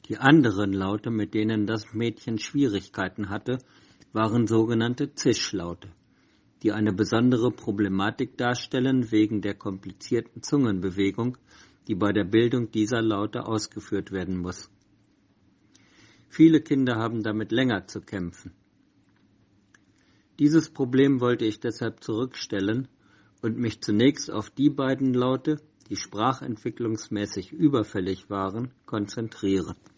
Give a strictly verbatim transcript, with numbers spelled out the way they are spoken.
Die anderen Laute, mit denen das Mädchen Schwierigkeiten hatte, waren sogenannte Zischlaute, die eine besondere Problematik darstellen wegen der komplizierten Zungenbewegung, die bei der Bildung dieser Laute ausgeführt werden muss. Viele Kinder haben damit länger zu kämpfen. Dieses Problem wollte ich deshalb zurückstellen und mich zunächst auf die beiden Laute, die sprachentwicklungsmäßig überfällig waren, konzentrieren.